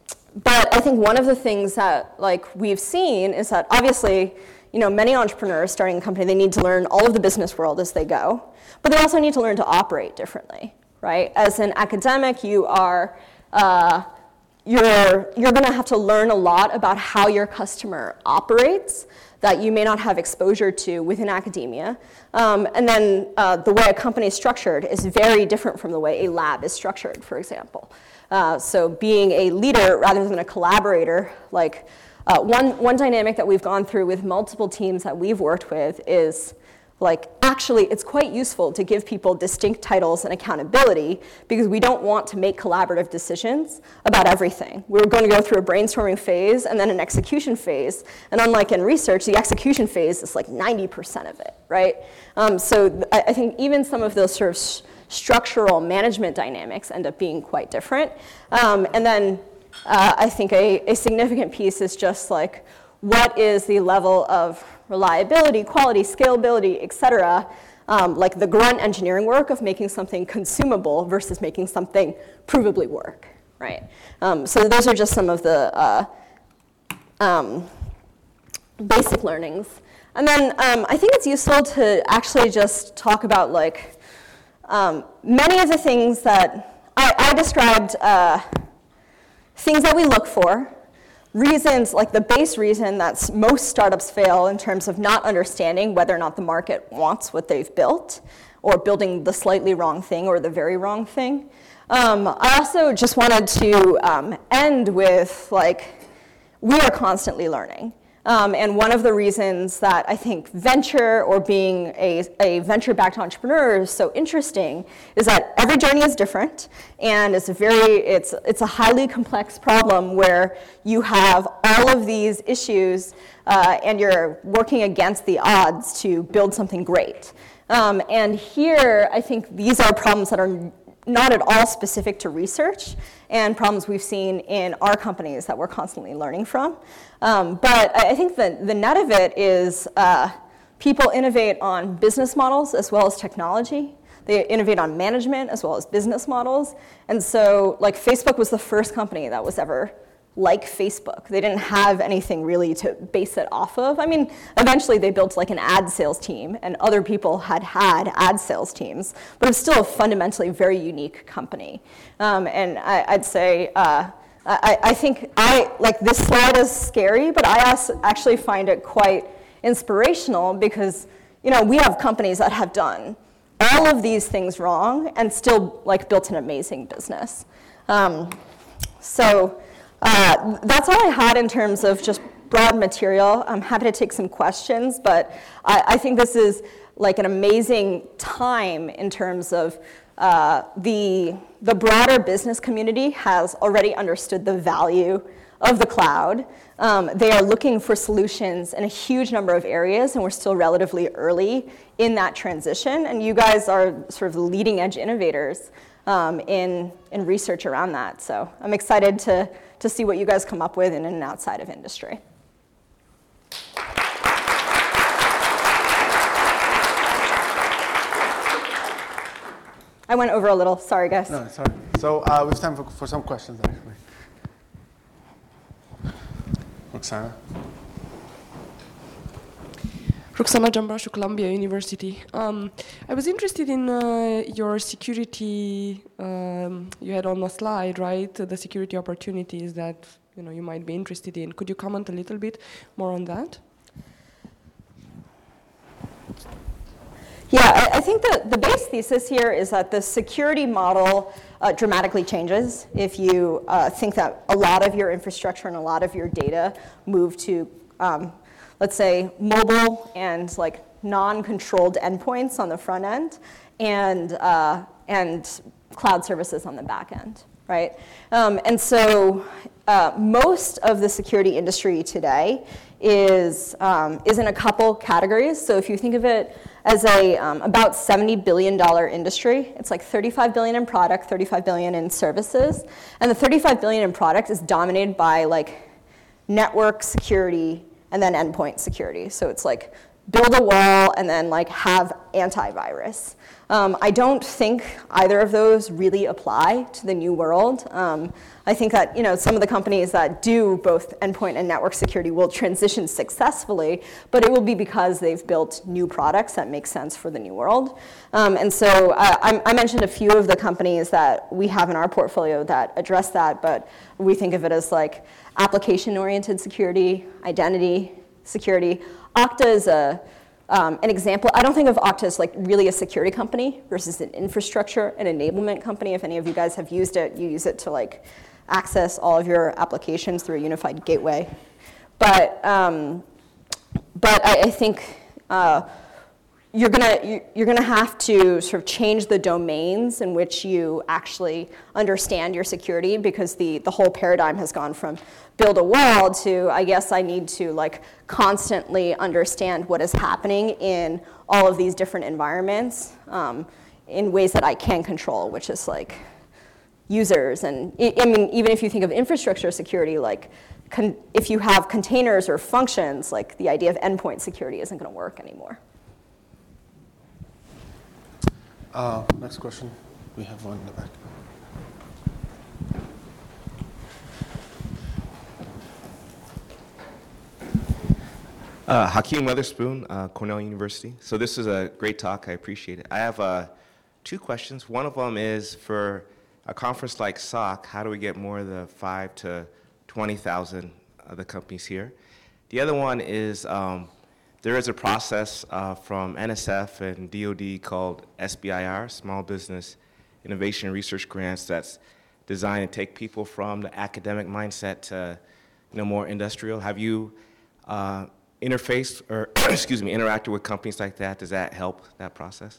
but I think one of the things that like we've seen is that obviously, you know, many entrepreneurs starting a company, they need to learn all of the business world as they go, but they also need to learn to operate differently, right? As an academic, you are, uh, you're, you're gonna have to learn a lot about how your customer operates that you may not have exposure to within academia. Um, and then uh, the way a company is structured is very different from the way a lab is structured, for example. Uh, so being a leader rather than a collaborator, like uh, one, one dynamic that we've gone through with multiple teams that we've worked with is like, actually, it's quite useful to give people distinct titles and accountability because we don't want to make collaborative decisions about everything. We're going to go through a brainstorming phase and then an execution phase. And unlike in research, the execution phase is like ninety percent of it, right? Um, so I, I think even some of those sort of s- structural management dynamics end up being quite different. Um, and then uh, I think a, a significant piece is just like, what is the level of reliability, quality, scalability, et cetera, um, like the grunt engineering work of making something consumable versus making something provably work, right? Um, so those are just some of the uh, um, basic learnings. And then um, I think it's useful to actually just talk about like um, many of the things that I, I described, uh, things that we look for, reasons, like the base reason that most startups fail in terms of not understanding whether or not the market wants what they've built, or building the slightly wrong thing or the very wrong thing. Um, I also just wanted to um, end with, like, we are constantly learning. Um, and one of the reasons that I think venture or being a, a venture-backed entrepreneur is so interesting is that every journey is different, and it's a very it's it's a highly complex problem where you have all of these issues, uh, and you're working against the odds to build something great. Um, and here, I think these are problems that are not at all specific to research, and problems we've seen in our companies that we're constantly learning from. Um, but I think the, the net of it is uh, people innovate on business models as well as technology. They innovate on management as well as business models. And so like Facebook was the first company that was ever like Facebook. They didn't have anything really to base it off of. I mean, eventually they built like an ad sales team, and other people had had ad sales teams, but it's still a fundamentally very unique company. Um, and I, I'd say, uh, I, I think I, like this slide is scary, but I actually find it quite inspirational because, you know, we have companies that have done all of these things wrong and still like built an amazing business. Um, so, Uh, that's all I had in terms of just broad material. I'm happy to take some questions, but I, I think this is like an amazing time in terms of uh, the, the broader business community has already understood the value of the cloud. Um, they are looking for solutions in a huge number of areas, and we're still relatively early in that transition, and you guys are sort of the leading edge innovators um, in, in research around that. So I'm excited to to see what you guys come up with in and outside of industry. I went over a little, sorry guys. No, sorry. So uh, we have time for, for some questions actually. Roxana. Roxana Jambrashu, Columbia University. Um, I was interested in uh, your security, um, you had on the slide, right, the security opportunities that you know you might be interested in. Could you comment a little bit more on that? Yeah, I, I think the, the base thesis here is that the security model uh, dramatically changes if you uh, think that a lot of your infrastructure and a lot of your data move to um, let's say, mobile and like non-controlled endpoints on the front end, and uh, and cloud services on the back end, right? Um, and so uh, most of the security industry today is um, is in a couple categories. So if you think of it as a um, about seventy billion dollars industry, it's like thirty-five billion dollars in product, thirty-five billion dollars in services, and the thirty-five billion dollars in product is dominated by like network security and then endpoint security. So it's like build a wall and then like have antivirus. Um, I don't think either of those really apply to the new world. Um, I think that you know some of the companies that do both endpoint and network security will transition successfully, but it will be because they've built new products that make sense for the new world. Um, and so uh, I, I mentioned a few of the companies that we have in our portfolio that address that, but we think of it as like application-oriented security, identity security. Okta is a, um, an example. I don't think of Okta as like really a security company versus an infrastructure and enablement company. If any of you guys have used it, you use it to like access all of your applications through a unified gateway. But um, but I, I think uh, you're gonna you're gonna have to sort of change the domains in which you actually understand your security, because the the whole paradigm has gone from build a wall to I guess I need to like constantly understand what is happening in all of these different environments um, in ways that I can control, which is like users. And I mean, even if you think of infrastructure security, like con- if you have containers or functions, like the idea of endpoint security isn't going to work anymore. Uh, next question. We have one in the back. Uh, Hakeem Weatherspoon, uh, Cornell University. So this is a great talk. I appreciate it. I have uh, two questions. One of them is for a conference like S O C, how do we get more of the five to twenty thousand of the companies here? The other one is um, there is a process uh, from N S F and D O D called S B I R, Small Business Innovation Research Grants, that's designed to take people from the academic mindset to you know, more industrial. Have you uh, interfaced or, excuse me, interacted with companies like that? Does that help that process?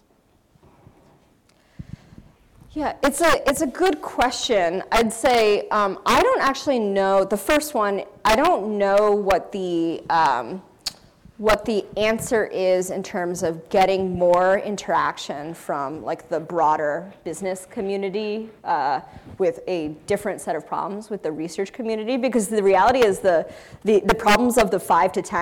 Yeah, it's a it's a good question. I'd say um, I don't actually know the first one. I don't know what the um, what the answer is in terms of getting more interaction from like the broader business community uh, with a different set of problems with the research community, because the reality is the the, the problems of the five to ten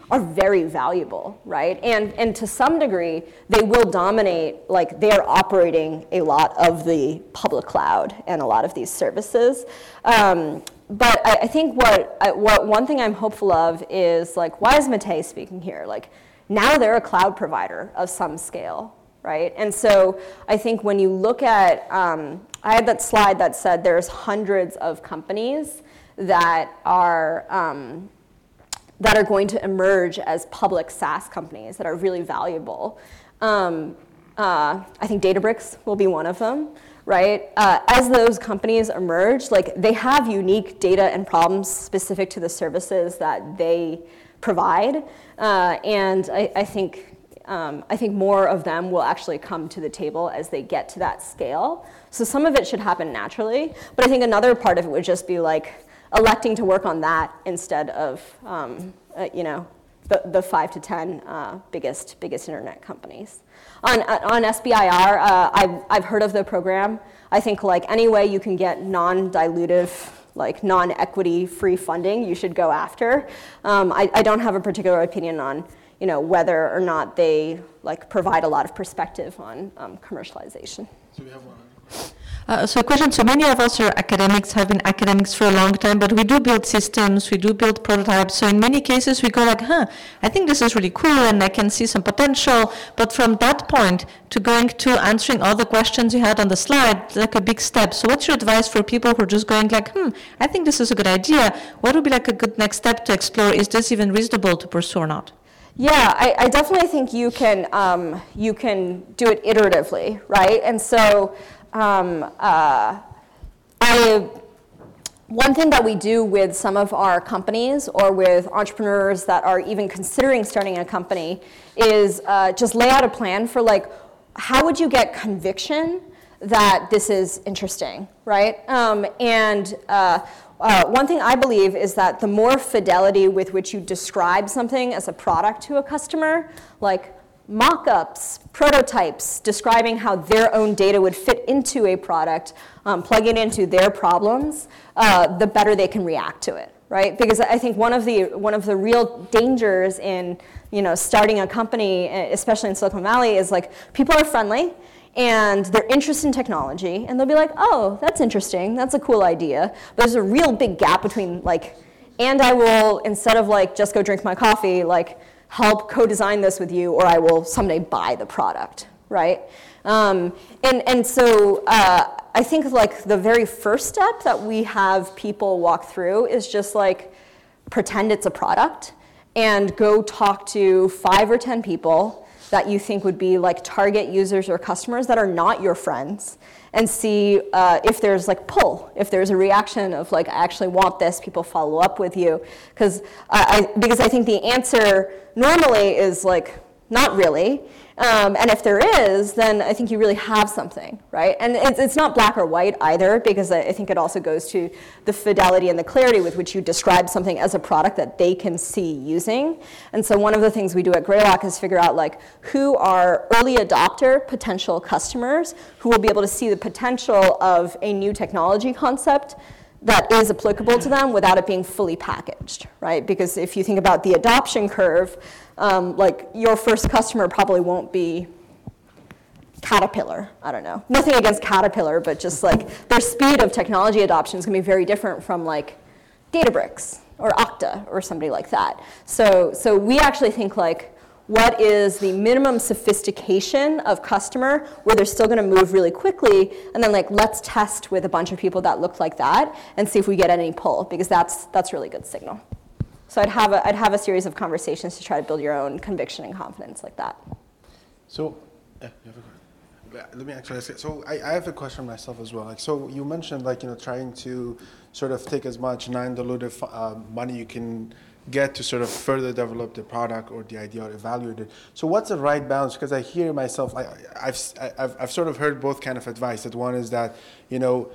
are very valuable, right? And, and to some degree, they will dominate, like they're operating a lot of the public cloud and a lot of these services. Um, but I, I think what, I, what one thing I'm hopeful of is like, why is Matei speaking here? Like now they're a cloud provider of some scale, right? And so I think when you look at, um, I had that slide that said there's hundreds of companies that are, um, that are going to emerge as public SaaS companies that are really valuable. Um, uh, I think Databricks will be one of them, right? Uh, as those companies emerge, like they have unique data and problems specific to the services that they provide, uh, and I, I think um, I think more of them will actually come to the table as they get to that scale. So some of it should happen naturally, but I think another part of it would just be like electing to work on that instead of, um, uh, you know, the, the five to ten uh, biggest biggest internet companies. On on S B I R, uh, I've I've heard of the program. I think like any way you can get non-dilutive, like non-equity free funding, you should go after. Um, I, I don't have a particular opinion on, you know, whether or not they like provide a lot of perspective on um, commercialization. So we have one. Uh, so a question, so many of us are academics, have been academics for a long time, but we do build systems, we do build prototypes, so in many cases we go like, huh, I think this is really cool and I can see some potential, but from that point to going to answering all the questions you had on the slide, it's like a big step. So what's your advice for people who are just going like, hmm, I think this is a good idea, what would be like a good next step to explore, is this even reasonable to pursue or not? Yeah, I, I definitely think you can, um, you can do it iteratively, right? And so, Um, uh, I, one thing that we do with some of our companies or with entrepreneurs that are even considering starting a company is uh, just lay out a plan for like, how would you get conviction that this is interesting, right? Um, and uh, uh, one thing I believe is that the more fidelity with which you describe something as a product to a customer, like mock-ups, prototypes, describing how their own data would fit into a product, um, plug it into their problems, uh, the better they can react to it, right? Because I think one of the one of the real dangers in, you know, starting a company, especially in Silicon Valley, is like people are friendly and they're interested in technology, and they'll be like, oh, that's interesting, that's a cool idea. But there's a real big gap between like, and I will, instead of like just go drink my coffee, like help co-design this with you, or I will someday buy the product, right? Um, and, and so uh, I think like the very first step that we have people walk through is just like pretend it's a product and go talk to five or ten people that you think would be like target users or customers that are not your friends, and see uh, if there's like pull, if there's a reaction of like, I actually want this, people follow up with you. Because I, because I think the answer normally is like, not really. Um, and if there is, then I think you really have something, right? And it's, it's not black or white either, because I, I think it also goes to the fidelity and the clarity with which you describe something as a product that they can see using. And so one of the things we do at Greylock is figure out like who are early adopter potential customers who will be able to see the potential of a new technology concept that is applicable to them without it being fully packaged, right? Because if you think about the adoption curve, um, like your first customer probably won't be Caterpillar, I don't know. Nothing against Caterpillar, but just like their speed of technology adoption is gonna be very different from like Databricks or Okta or somebody like that. So, so we actually think like, what is the minimum sophistication of customer where they're still going to move really quickly, and then like let's test with a bunch of people that look like that and see if we get any pull, because that's that's really good signal. So I'd have a, I'd have a series of conversations to try to build your own conviction and confidence like that. So, yeah, you have a question. Let me actually ask it. So I, I have a question myself as well. Like, so you mentioned like, you know, trying to sort of take as much non-dilutive uh, money you can get to sort of further develop the product or the idea or evaluate it. So what's the right balance? Because I hear myself, I, I've, I've, I've sort of heard both kind of advice. That one is that, you know,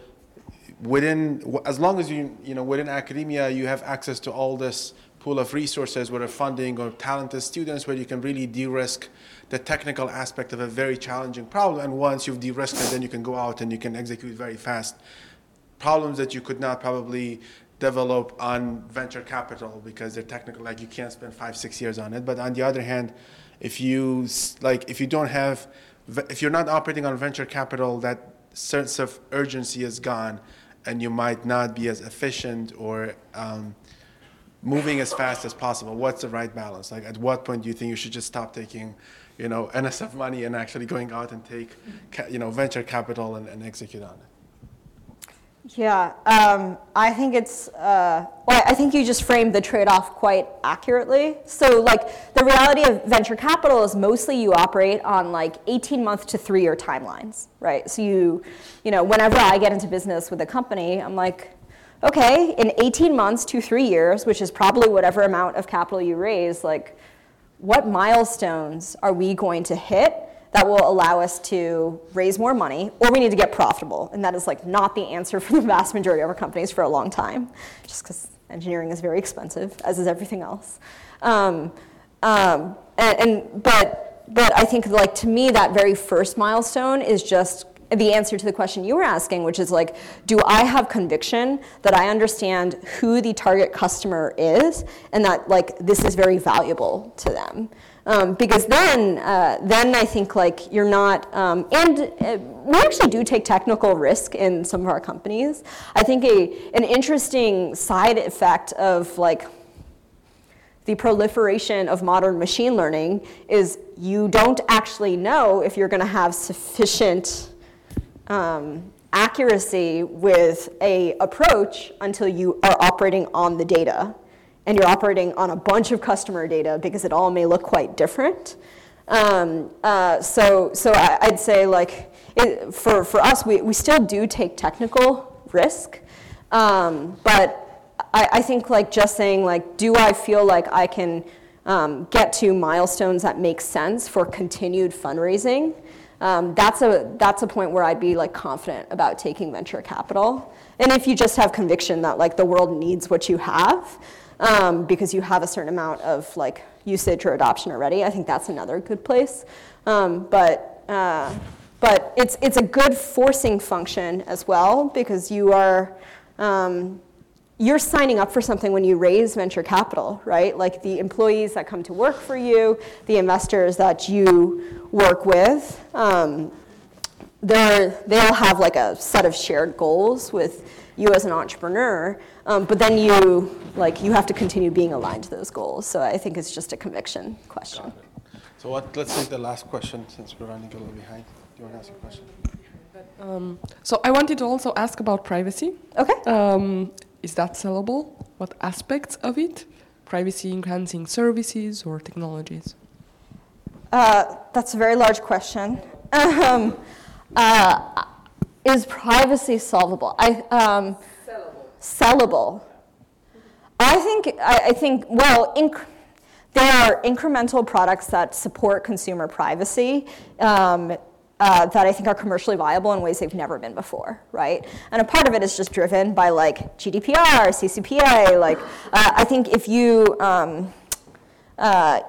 within, as long as you, you know, within academia, you have access to all this pool of resources, whether funding or talented students, where you can really de-risk the technical aspect of a very challenging problem. And once you've de-risked it, then you can go out and you can execute very fast problems that you could not probably develop on venture capital because they're technical, like you can't spend five, six years on it. But on the other hand, if you like, if you don't have, if you're not operating on venture capital, that sense of urgency is gone, and you might not be as efficient or um, moving as fast as possible. What's the right balance? Like, at what point do you think you should just stop taking, you know, N S F money and actually going out and take, you know, venture capital and, and execute on it? Yeah, um, I think it's, uh, well, I think you just framed the trade-off quite accurately. So like the reality of venture capital is mostly you operate on like eighteen month to three year timelines, right? So you, you know, whenever I get into business with a company, I'm like, okay, in eighteen months to three years, which is probably whatever amount of capital you raise, like what milestones are we going to hit that will allow us to raise more money, or we need to get profitable? And that is like not the answer for the vast majority of our companies for a long time, just because engineering is very expensive, as is everything else. Um, um, and, and but but I think like to me that very first milestone is just the answer to the question you were asking, which is like, do I have conviction that I understand who the target customer is and that like this is very valuable to them? Um, because then, uh, then I think like you're not, um, and uh, we actually do take technical risk in some of our companies. I think a an interesting side effect of like the proliferation of modern machine learning is you don't actually know if you're going to have sufficient um, accuracy with a approach until you are operating on the data. And you're operating on a bunch of customer data because it all may look quite different. Um, uh, so so I, I'd say like it, for, for us, we, we still do take technical risk. Um, but I, I think like just saying like, do I feel like I can um, get to milestones that make sense for continued fundraising? Um, that's a that's a point where I'd be like confident about taking venture capital. And if you just have conviction that like the world needs what you have, Um, because you have a certain amount of like usage or adoption already, I think that's another good place. Um, but uh, but it's it's a good forcing function as well, because you are um, you're signing up for something when you raise venture capital, right? Like the employees that come to work for you, the investors that you work with, um, they're they'll have like a set of shared goals with you as an entrepreneur, um, but then you like you have to continue being aligned to those goals. So I think it's just a conviction question. So what? Let's take the last question since we're running a little behind. Do you want to ask a question? Um, so I wanted to also ask about privacy. Okay. Um, is that sellable? What aspects of it? Privacy enhancing services or technologies? Uh, that's a very large question. Um, uh, Is privacy solvable? I, um, sellable. Sellable. I think, I, I think well, inc- there are incremental products that support consumer privacy um, uh, that I think are commercially viable in ways they've never been before, right? And a part of it is just driven by like G D P R, C C P A. Like, uh, I think if you, um, uh,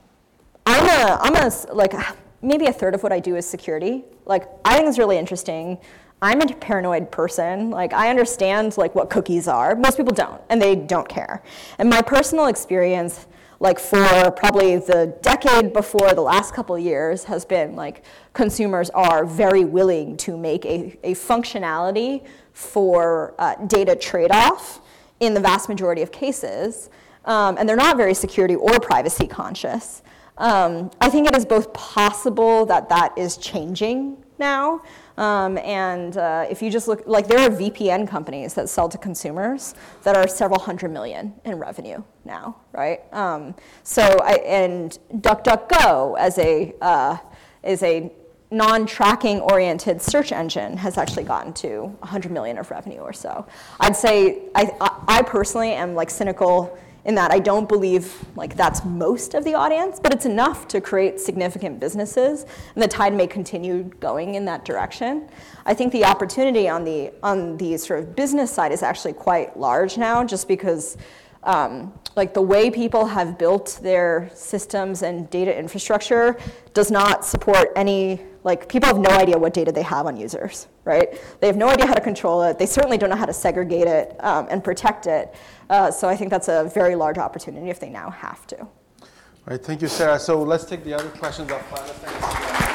I'm a, I'm a, like, maybe a third of what I do is security. Like, I think it's really interesting. I'm a paranoid person. Like, I understand like what cookies are. Most people don't, and they don't care. And my personal experience, like for probably the decade before the last couple of years, has been like consumers are very willing to make a, a functionality for uh, data trade-off in the vast majority of cases, um, and they're not very security or privacy conscious. Um, I think it is both possible that that is changing now. Um, and uh, if you just look, like there are V P N companies that sell to consumers that are several hundred million in revenue now, right? Um, so, I, and DuckDuckGo as a uh, is a non-tracking oriented search engine has actually gotten to one hundred million of revenue or so. I'd say I, I personally am like cynical in that I don't believe like that's most of the audience, but it's enough to create significant businesses, and the tide may continue going in that direction. I think the opportunity on the on the sort of business side is actually quite large now, just because um, like the way people have built their systems and data infrastructure does not support any, like people have no idea what data they have on users, right? They have no idea how to control it. They certainly don't know how to segregate it um, and protect it. Uh, so I think that's a very large opportunity if they now have to. All right, thank you, Sarah. So let's take the other questions offline.